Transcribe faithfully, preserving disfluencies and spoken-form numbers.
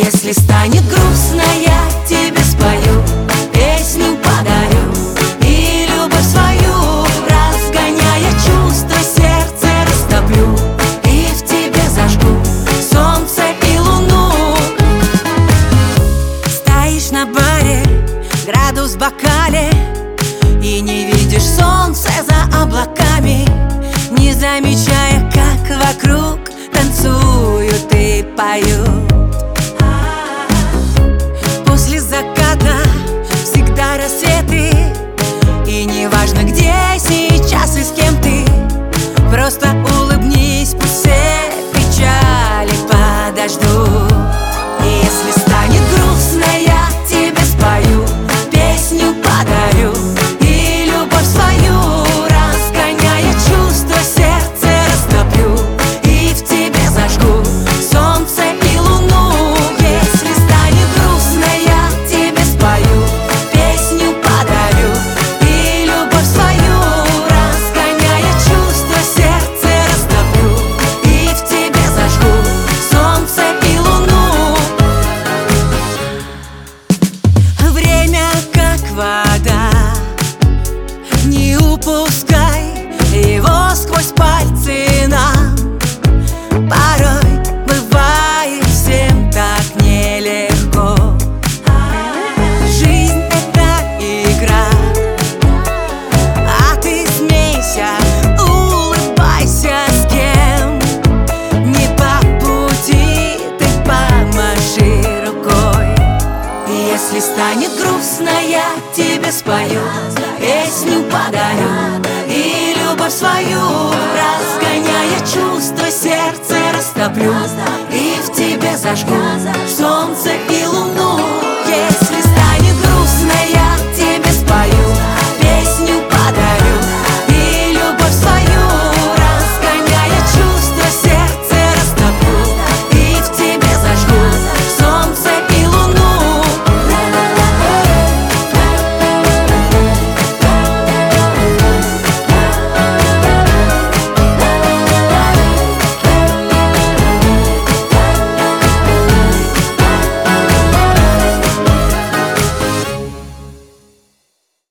Если станет грустно, я тебе спою, песню подарю и любовь свою, разгоняя чувства, сердце растоплю и в тебе зажгу солнце и луну. Стоишь на баре, градус в бокале, и не видишь солнце за облаками, не замечая, как вокруг танцуют и поют. После заката всегда рассветы, и неважно, где сейчас и с кем ты, просто улыбнись, пусть все печали подождут. И если станет грустно, я тебе спою, песню подарю и любовь свою, разгоняя чувства, сердце растоплю и в тебе зажгу солнце и луну. Если станет грустно, я тебе спою, песню подарю и любовь свою, разгоняя чувства, сердце растоплю и в тебе зажгу солнце и луну. Время как вода, не упускай его сквозь пальцы нам. Порой бывает всем так нелегко. Жизнь — это игра, а ты смейся, улыбайся, с кем не по пути, ты помаши рукой. И если станет грустно, я тебе спою, песню подарю и любовь свою, разгоняя чувства, сердце растоплю и в тебе зажгу солнце и луну.